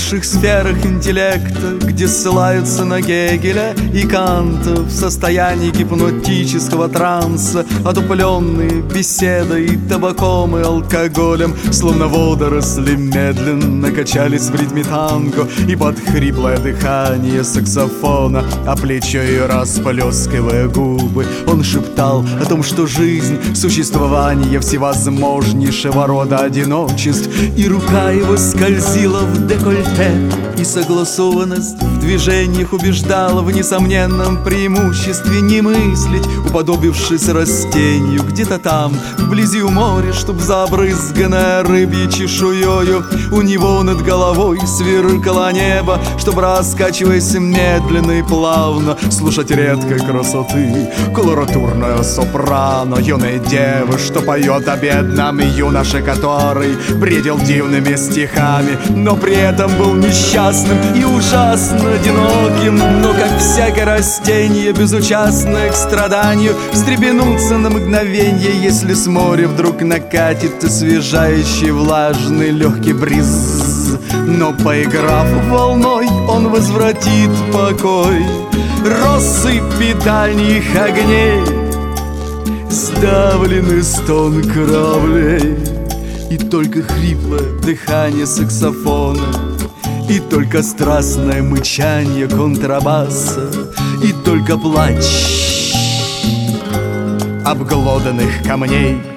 высших сферах интеллекта, где ссылаются на Гегеля и Канта, в состоянии гипнотического транса, одупленные беседой, табаком и алкоголем, словно водоросли медленно качались в ритме танго, и под хриплое дыхание саксофона, а плечо ее расплескивая губы, он шептал о том, что жизнь — существование всевозможнейшего рода одиночеств, и рука его скользила в декольте, и согласованность в движениях убеждала в несомненном преимуществе не мыслить, уподобившись растению где-то там, вблизи у моря, чтоб забрызганное рыбьей чешуёю у него над головой сверкало небо, чтоб, раскачиваясь медленно и плавно, слушать редкой красоты колоратурное сопрано юной девы, что поет о бедном юноше, который бредил дивными стихами, но при этом был несчастным и ужасно одиноким. Но как всякое растение, безучастное к страданию, встрепенуться на мгновенье, если с моря вдруг накатит освежающий влажный легкий бриз. Но поиграв волной, он возвратит покой россыпи дальних огней, сдавленный стон кораблей, и только хриплое дыхание саксофона, и только страстное мычанье контрабаса, и только плач обглоданных камней.